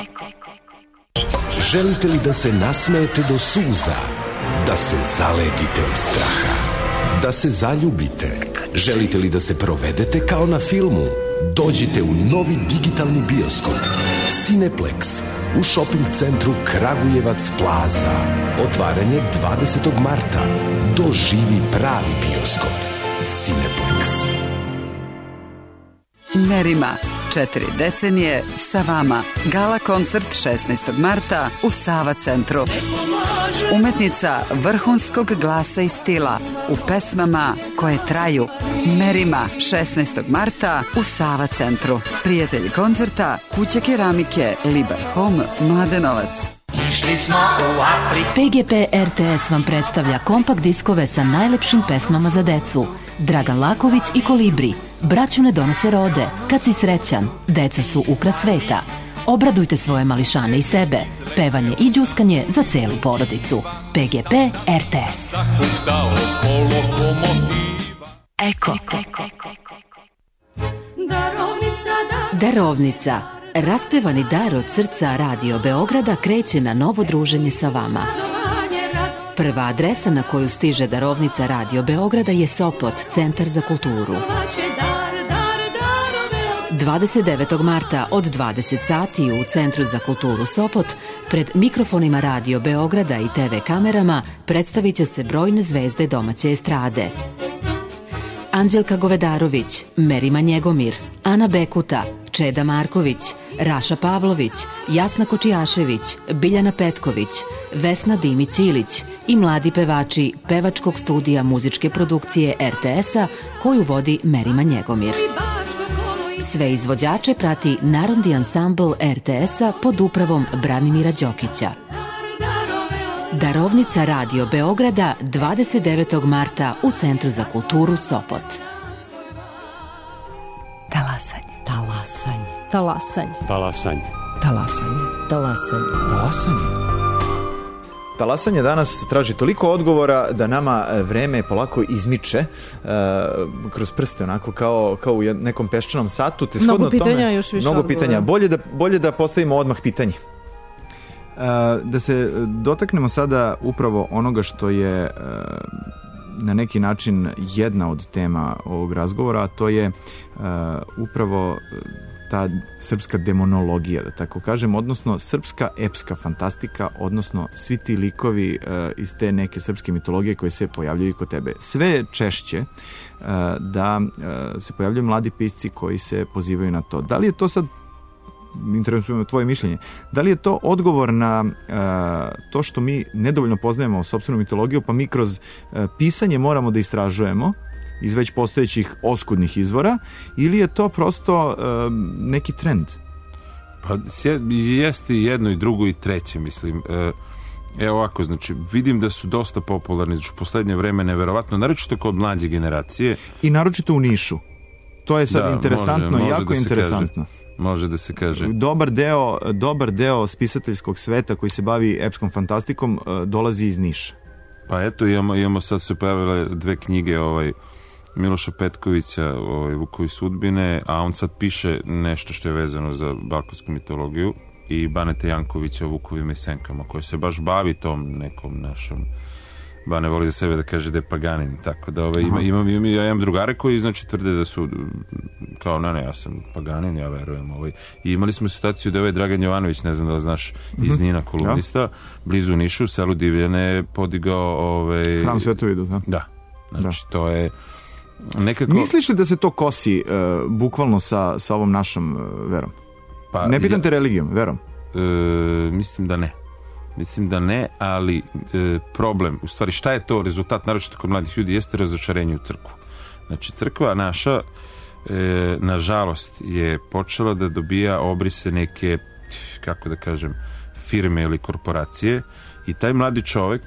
Želite li da se nasmejete do suza? Da se zaletite od straha? Da se zaljubite? Želite li da se provedete kao na filmu? Dođite u novi digitalni bioskop Cineplex u shopping centru Kragujevac Plaza. Otvaranje 20. marta. Doživi pravi bioskop. Cineplex. Merima, 4 decenije sa vama. Gala koncert 16. marta u Sava centru. Umetnica vrhunskog glasa i stila u pesmama koje traju. Merima, 16. marta u Sava centru. Prijatelji koncerta, Kuća keramike, Libar Home, Mladenovac. PGP RTS vam predstavlja kompakt diskove sa najlepšim pesmama za decu. Dragan Laković i Kolibri. Braću ne donose rode. Kad si srećan, deca su ukras sveta. Obradujte svoje mališane i sebe. Pevanje i đuskanje za celu porodicu. PGP RTS. Eko. Darovnica Raspevani dar od srca Radio Beograda kreće na novo druženje sa vama. Prva adresa na koju stiže darovnica Radio Beograda je Sopot, Centar za kulturu. 29. marta od 20 sati u Centru za kulturu Sopot pred mikrofonima Radio Beograda i TV kamerama predstavit će se brojne zvezde domaće estrade. Anđelka Govedarović, Merima Njegomir, Ana Bekuta, Čeda Marković, Raša Pavlović, Jasna Kočijašević, Biljana Petković, Vesna Dimić-Ilić i mladi pevači pevačkog studija muzičke produkcije RTS-a koju vodi Merima Njegomir. Sve izvođače prati Narodni ansambl RTS-a pod upravom Branimira Đokića. Darovnica Radio Beograda 29. marta u Centru za kulturu Sopot. Talasanje. Talasanje. Talasanje. Talasanje. Talasanje. Talasanje. Talasanje. Talasanje danas traži toliko odgovora da nama vreme polako izmiče kroz prste, onako kao u nekom peščanom satu. Te mnogo pitanja, još više mnogo odgovora. pitanja. Bolje da postavimo odmah pitanje. Da se dotaknemo sada upravo onoga što je na neki način jedna od tema ovog razgovora, a to je upravo ta srpska demonologija, da tako kažem, odnosno srpska epska fantastika, odnosno svi ti likovi iz te neke srpske mitologije koje se pojavljaju kod tebe. Sve češće da se pojavljaju mladi pisci koji se pozivaju na to. Da li je to sad, interesuje me tvoje mišljenje, da li je to odgovor na to što mi nedovoljno poznajemo sopstvenu mitologiju, pa mi kroz pisanje moramo da istražujemo iz već postojećih oskudnih izvora, ili je to prosto neki trend? Pa jeste i jedno i drugo i treće, mislim. Evo ovako, znači, vidim da su dosta popularni, znači, u poslednje vreme neverovatno, naročito kod mlađe generacije. I naročito u Nišu. To je sad interesantno, može jako da interesantno. Može da se kaže. Dobar deo spisateljskog sveta koji se bavi epskom fantastikom dolazi iz Niša. Pa eto, imamo sad se pojavile dve knjige Miloša Petkovića, Vukovi sudbine, a on sad piše nešto što je vezano za balkansku mitologiju, i Baneta Jankovića o Vukovima i senkama, koji se baš bavi tom nekom našom. Bane voli za sebe da kaže da je paganin, tako da ja imam drugare koji znači tvrde da su kao ne, ja sam paganin, ja verujem. I imali smo situaciju da je Dragan Jovanović, ne znam da li znaš, iz Nina, kolumnista, blizu Nišu, selu Divljane, podigao Hram Svetovidu, da? Da, znači to je nekako... Misliš li da se to kosi bukvalno sa ovom našom verom? Pa, ne pitam te religijom, verom. Mislim da ne, ali problem, u stvari šta je to rezultat, naročito kod mladih ljudi, jeste razočarenje u crkvu. Znači, crkva naša, nažalost, je počela da dobija obrise neke, kako da kažem, firme ili korporacije, i taj mladi čovek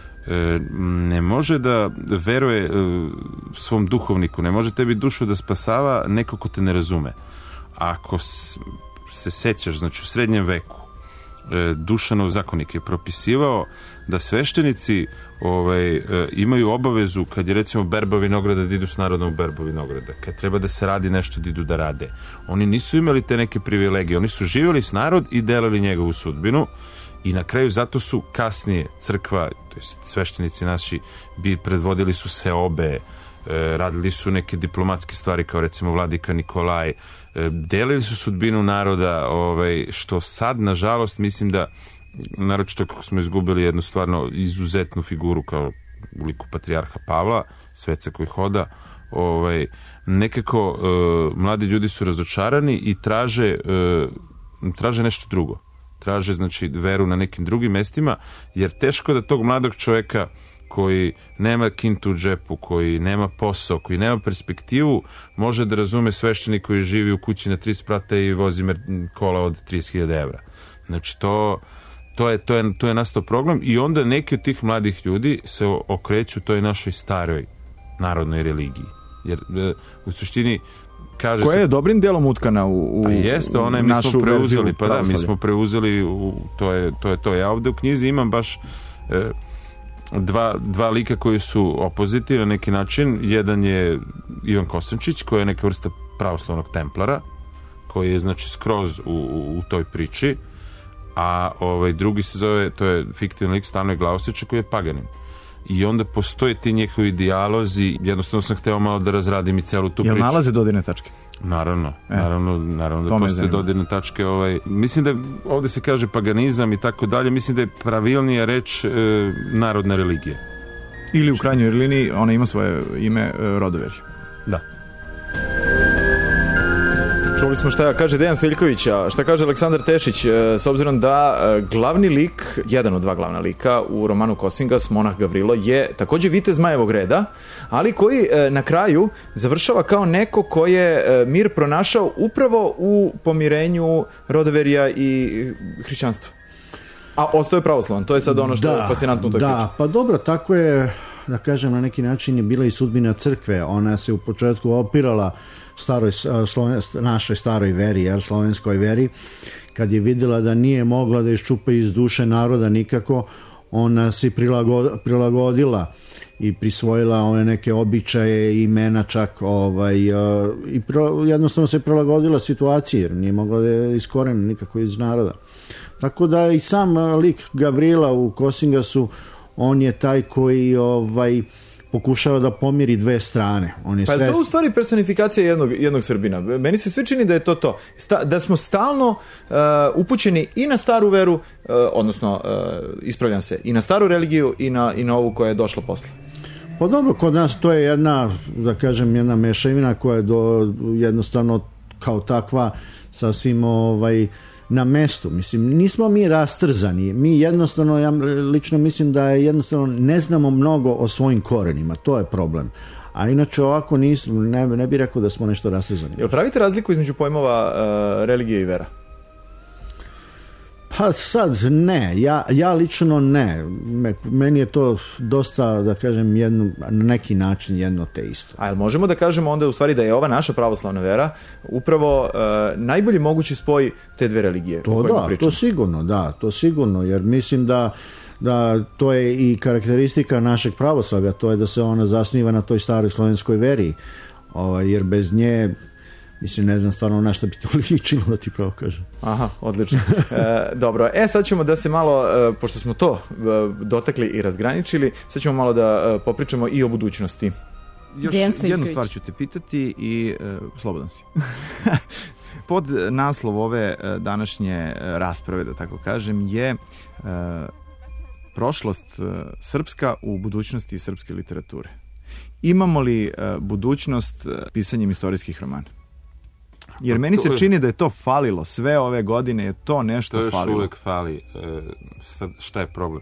ne može da veruje svom duhovniku, ne može tebi dušu da spasava neko ko te ne razume. Ako se sećaš, znači u srednjem veku Dušanov zakonik je propisivao da sveštenici imaju obavezu, kad je recimo berba vinograda, da idu s narodom u berbu vinograda, kad treba da se radi nešto, da idu da rade. Oni nisu imali te neke privilegije, oni su živjeli s narod i delali njegovu sudbinu, i na kraju zato su kasnije crkva, to jest sveštenici naši, predvodili su seobe, radili su neke diplomatske stvari kao recimo vladika Nikolaj, delili su sudbinu naroda, što sad nažalost mislim da, naročito kako smo izgubili jednu stvarno izuzetnu figuru kao u liku patrijarha Pavla, sveca koji hoda, nekako mladi ljudi su razočarani i traže nešto drugo. Traže, znači, veru na nekim drugim mestima, jer teško da tog mladog čoveka koji nema kintu u džepu, koji nema posao, koji nema perspektivu, može da razume sveštenik koji živi u kući na 3 sprata i vozi kola od 30.000 evra. Znači, to je nastao problem, i onda neki od tih mladih ljudi se okreću toj našoj staroj narodnoj religiji. Jer u suštini kaže koja je dobrim delom utkana u pa jeste, ona je, mi smo preuzeli, pa da, mi smo preuzeli, to je to. Ja ovde u knjizi imam baš dva lika koji su opoziti na neki način. Jedan je Ivan Kosančić, koji je neka vrsta pravoslavnog templara, koji je znači skroz u toj priči, a drugi se zove, to je fiktivni lik Stanoje Glaosića koji je paganin. I onda postoje ti njihovi dijalozi, jednostavno sam hteo malo da razradim i celu tu priču. Jel nalaze dodirne tačke? Naravno da postoje dodirne tačke. Mislim da ovde se kaže paganizam i tako dalje, mislim da je pravilnija reč narodna religija. Ili u krajnjoj liniji ona ima svoje ime rodoverje. Da. Čuli smo šta kaže Dejan Stiljković, a šta kaže Aleksandar Tešić, s obzirom da glavni lik, jedan od dva glavna lika u romanu Kosingas, monah Gavrilo, je takođe vitez Zmajevog reda, ali koji na kraju završava kao neko ko je mir pronašao upravo u pomirenju rodoverja i hrišćanstva. A ostao je pravoslavan, to je sad ono što je fascinantno u toj priči. Da, pa dobro, tako je, da kažem, na neki način je bila i sudbina crkve. Ona se u početku opirala našoj staroj veri, slovenskoj veri, kad je vidjela da nije mogla da iščupa iz duše naroda nikako, ona se prilagodila i prisvojila one neke običaje, imena čak, i jednostavno se prilagodila situaciji, jer nije mogla da je iskoreni nikako iz naroda. Tako da i sam lik Gavrila u Kosingasu, on je taj koji pokušava da pomiri dve strane. Pa je to u stvari personifikacija jednog Srbina. Meni se sve čini da je to. Da smo stalno upućeni i na staru veru, odnosno, ispravljam se, i na staru religiju i na ovu koja je došla posle. Pa dobro, kod nas to je jedna, da kažem, jedna mešavina koja je jednostavno kao takva sasvim na mestu. Mislim, nismo mi rastrzani. Mi jednostavno, ja lično mislim da je jednostavno ne znamo mnogo o svojim korenima. To je problem. A inače ovako ne bih rekao da smo nešto rastrzani. Jel pravite razliku između pojmova religije i vera? Pa sad ne, ja lično ne. Meni je to dosta, da kažem, na neki način jedno te isto. A jel možemo da kažemo onda u stvari da je ova naša pravoslavna vera upravo najbolji mogući spoj te dve religije? To sigurno, jer mislim da to je i karakteristika našeg pravoslavlja, to je da se ona zasniva na toj staroj slovenskoj veri, jer bez nje, mislim, ne znam stvarno na što bi to ličilo, da ti pravo kažem. Aha, odlično. Dobro, sad ćemo da se malo, pošto smo to dotakli i razgraničili, sad ćemo malo da popričamo i o budućnosti. Još jednu stvar ću te pitati i slobodan si. Pod naslov ove današnje rasprave, da tako kažem, je prošlost srpska u budućnosti srpske literature. Imamo li budućnost pisanjem istorijskih romana? Jer meni se čini da je to falilo. Sve ove godine je to nešto falilo. To još uvek fali. Sad, šta je problem?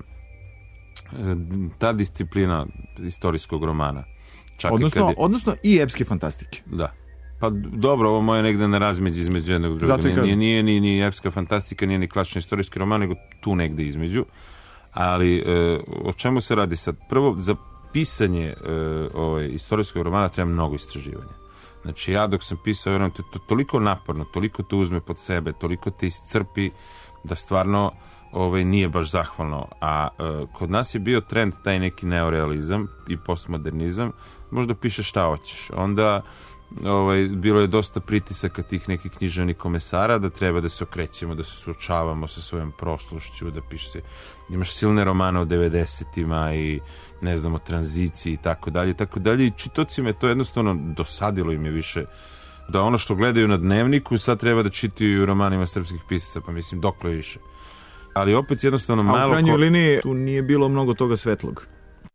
Ta disciplina istorijskog romana. Odnosno i epske fantastike. Da. Pa dobro, ovo moje negde na razmeđi između jednog drugog. Nije ni epska fantastika, nije ni klasični istorijski roman, nego tu negde između. Ali o čemu se radi sad? Prvo, za pisanje istorijskog romana treba mnogo istraživanja. Znači, ja dok sam pisao, vjerujem, to toliko naporno, toliko te uzme pod sebe, toliko te iscrpi, da stvarno nije baš zahvalno. A kod nas je bio trend taj neki neorealizam i postmodernizam, možda pišeš šta hoćeš. Onda bilo je dosta pritisaka tih nekih književnih komesara da treba da se okrećemo, da se suočavamo sa svojom prošlošću, da piše, imaš silne romane o 90-ima i ne znam, o tranziciji i tako dalje, i čitocima je to jednostavno dosadilo im je više da ono što gledaju na Dnevniku sad treba da čitaju u romanima srpskih pisaca, pa mislim dokle više. Ali opet jednostavno malo... A u krajnjoj liniji tu nije bilo mnogo toga svetlog.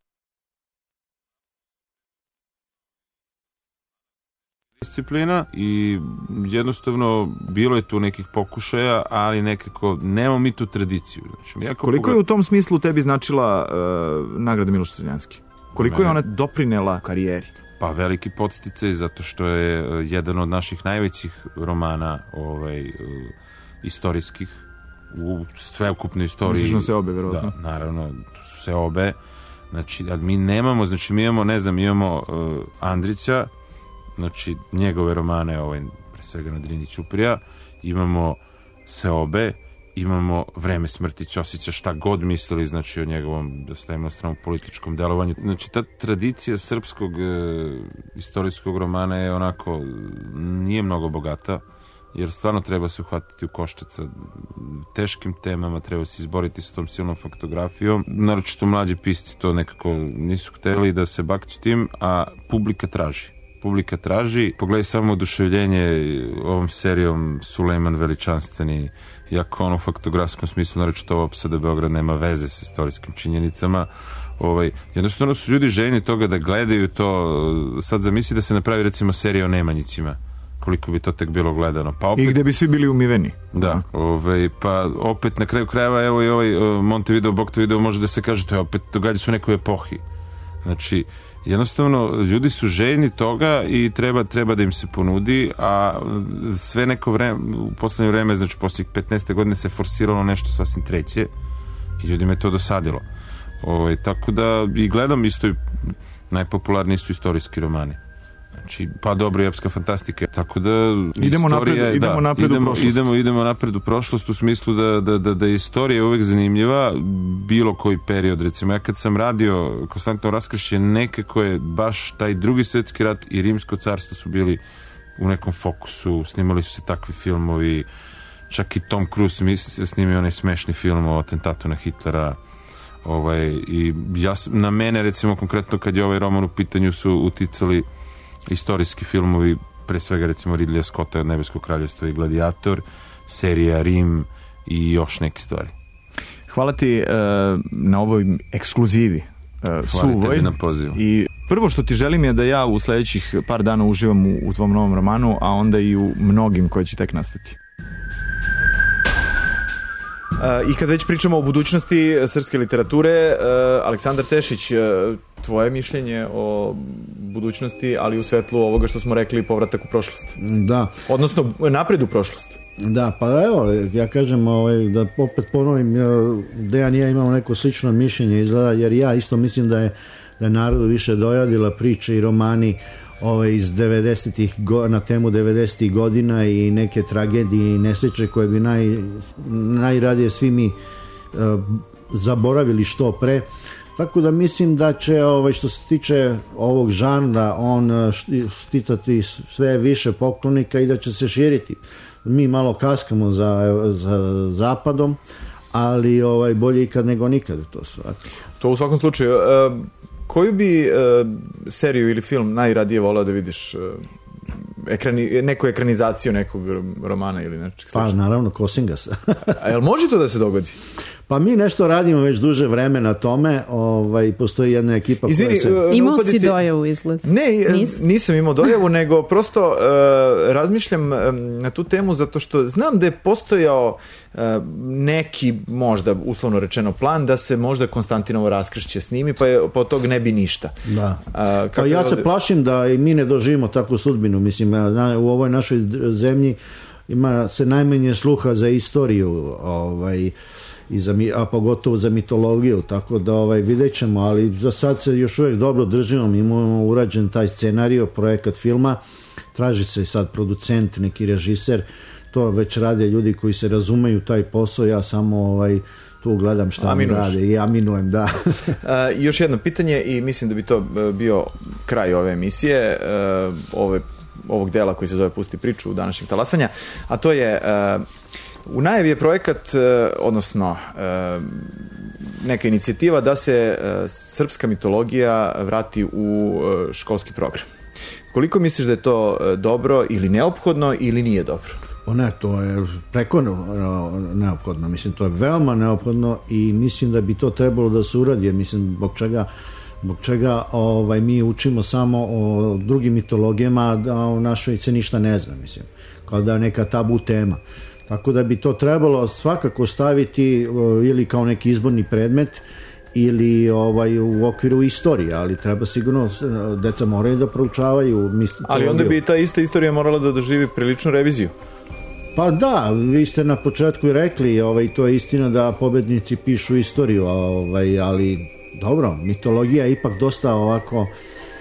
Disciplina i jednostavno bilo je tu nekih pokušaja, ali nekako nemamo mi tu tradiciju. Znači, koliko je u tom smislu tebi značila nagrada Miloš Crnjanski? Koliko je ona doprinela karijeri? Pa veliki podsticaj, zato što je jedan od naših najvećih romana istorijskih u sveukupnoj istoriji. Misliš na Seobe, verovatno? Da, naravno, su Seobe. Znači, mi nemamo, mi imamo, ne znam, imamo Andrića, znači njegove romane, pre svega na Drini Ćuprija, imamo Seobe, imamo Vreme smrti Ćosića, šta god mislili, znači o njegovom dosta jednostranom političkom delovanju. Znači ta tradicija srpskog istorijskog romana je onako, nije mnogo bogata. jer stvarno treba se uhvatiti u koštac sa teškim temama, treba se izboriti s tom silnom faktografijom. Naročito mlađi pisci to nekako nisu hteli da se bakću tim, a publika traži. Pogledaj samo oduševljenje ovom serijom Sulejman Veličanstveni, iako on u faktografskom smislu, naročito ova Opsada Beograd, nema veze sa istorijskim činjenicama. Jednostavno su ljudi željni toga da gledaju to. Sad zamisli da se napravi recimo serija o Nemanjicima, koliko bi to tek bilo gledano. Pa opet, i gde bi svi bili umiveni. Da, pa opet na kraju krajeva evo i ovaj Montevideo, Boktevideo može da se kaže, to je opet događa se u nekoj epohi. Znači, jednostavno ljudi su željni toga i treba da im se ponudi, a sve neko vreme, u poslednje vreme, znači poslije 15. godine se forsiralo nešto sasvim treće i ljudima je to dosadilo. Tako da i gledam isto, najpopularniji su istorijski romani. Znači, pa dobro, i epska fantastika. Tako da idemo napred u prošlost u smislu da je istorija uvek zanimljiva, bilo koji period. Recimo, ja kad sam radio Konstantno raskršće, nekako je baš taj Drugi svjetski rat i Rimsko carstvo su bili u nekom fokusu, snimali su se takvi filmovi, čak i Tom Cruise snimio onaj smešni film o atentatu na Hitlera. I na mene, recimo, konkretno kad je ovaj roman u pitanju, su uticali istorijski filmovi, pre svega recimo Ridleya Scotta od Nebeskog kraljevstva i Gladiator, serija Rim i još neke stvari. Hvala ti na ovoj ekskluzivi suvoj. Na pozivu. I prvo što ti želim je da ja u sledećih par dana uživam u tvom novom romanu, a onda i u mnogim koji će tek nastati. I kad već pričamo o budućnosti srpske literature, Aleksandar Tešić, tvoje mišljenje o budućnosti, ali u svetlu ovoga što smo rekli, povratak u prošlost. Da. Odnosno, napred u prošlost. Da, pa evo, ja kažem da opet ponovim, Dejan i ja imamo neko slično mišljenje izgleda, jer ja isto mislim da je narodu više dojadila priče i romani iz 90-ih, na temu 90-ih godina i neke tragedije i nesreće koje bi najradije svi mi zaboravili što pre. Tako da mislim da će, što se tiče ovog žanra, on sticati sve više poklonika i da će se širiti. Mi malo kaskamo za zapadom, ali bolje ikad nego nikad to svakako. To u svakom slučaju. Koju bi seriju ili film najradije volao da vidiš? Neku ekranizaciju nekog romana ili nečeg slično? Pa naravno, Kosingasa. A jel može to da se dogodi? Pa mi nešto radimo već duže vreme na tome, postoji jedna ekipa koja se... Imao si dojavu izgled? Ne, nisam imao dojavu, nego prosto razmišljam na tu temu zato što znam da je postojao neki, možda uslovno rečeno, plan da se možda Konstantinovo raskršće snimi, pa od tog ne bi ništa. Da. Pa ja se plašim da i mi ne doživimo takvu sudbinu. Mislim, u ovoj našoj zemlji ima se najmanje sluha za istoriju, a pogotovo za mitologiju, tako da vidjet ćemo, ali za sad se još uvijek dobro držimo, mi imamo urađen taj scenario, projekat filma, traži se sad producent, neki režiser, to već rade ljudi koji se razumeju taj posao, ja samo tu gledam šta mi rade i aminujem, da. Još jedno pitanje i mislim da bi to bio kraj ove emisije, ovog dela koji se zove Pusti priču današnjeg talasanja, a to je... U najavi je projekat, odnosno neka inicijativa da se srpska mitologija vrati u školski program. Koliko misliš da je to dobro ili neophodno ili nije dobro? Ne, to je preko neophodno. Mislim, to je veoma neophodno i mislim da bi to trebalo da se uradi, jer mislim, zbog čega mi učimo samo o drugim mitologijama, da o našoj se ništa ne zna, mislim, kao da je neka tabu tema. Tako da bi to trebalo svakako staviti ili kao neki izborni predmet ili u okviru istorije, ali treba sigurno, deca moraju da proučavaju. Ali onda bi ta ista istorija morala da doživi priličnu reviziju. Pa da, vi ste na početku i rekli, to je istina da pobednici pišu istoriju, ali dobro, mitologija je ipak dosta ovako,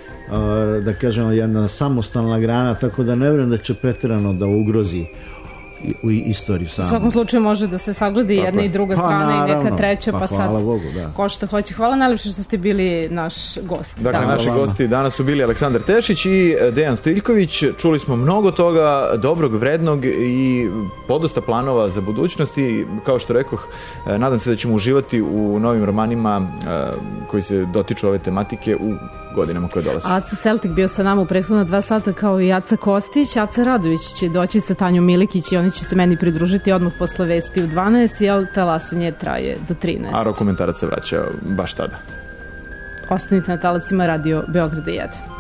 da kažemo, jedna samostalna grana, tako da ne vjerujem da će pretjerano da ugrozi u istoriju samu. U svakom slučaju može da se sagledi jedna i druga strana i neka treća, pa sad Bogu, da. ko što hoće. Hvala najlepše što ste bili naš gost. Dakle, naši gosti danas su bili Aleksandar Tešić i Dejan Stojiljković. Čuli smo mnogo toga dobrog, vrednog i podosta planova za budućnost i kao što rekoh, nadam se da ćemo uživati u novim romanima koji se dotiču ove tematike u godinama koje dolaze. Aca Celtic bio sa nama u prethodna 2 sata kao i Aca Kostić. Aca Radović će doći sa Tanjom Milikić i oni će se meni pridružiti odmah posle vesti u 12, jer talasanje traje do 13. A Rokomentarac se vraća baš tada. Ostanite na talasima Radio Beograda 1.